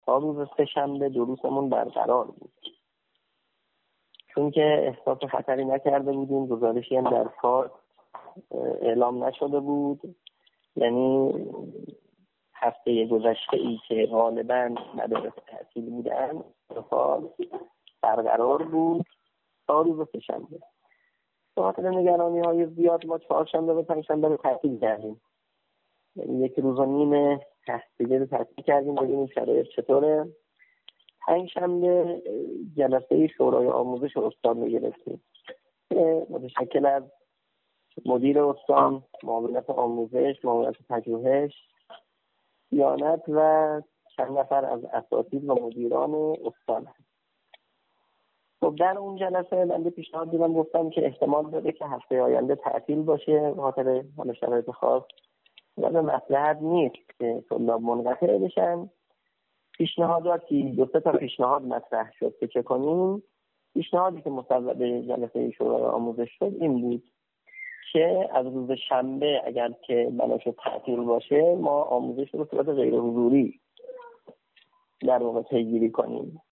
تا روز سه‌شنبه دروسمون برقرار بود، چون که احساس خطری نکرده بودیم، گزارشی هم در کار اعلام نشده بود. یعنی هفته گذشته ای که غالباً مدارس تعطیل بودن فعال برقرار بود تا روز سه‌شنبه. به خاطر نگرانی‌های زیاد ما چهارشنبه و پنجشنبه رو تعطیل کردیم، یعنی 1.5 روز دیگه رو تعطیل کردیم ببینیم شرایط چطوره. پنجشنبه جلسه شورای آموزش استان رو گرفتیم، متشکل از مدیر استان، معاونت آموزش، معاونت پژوهش، صیانت و چند نفر از اساتید و مدیران استان هست. خب در اون جلسه من پیشنهاد دیدم، گفتم که احتمال داره که هفته آینده تعطیل باشه به خاطر شرایط خاص و به مصلحت نیست که طلاب منقطع بشن. پیشنهاداتی 2-3 تا پیشنهاد مطرح شد که چه کنیم. پیشنهادی که مصوب جلسه شورای آموزش شد این بود که از روز شنبه اگر که بناشد تعطیل باشه ما آموزش رو به صورت غیر حضوری در واقع پیگیری کنیم.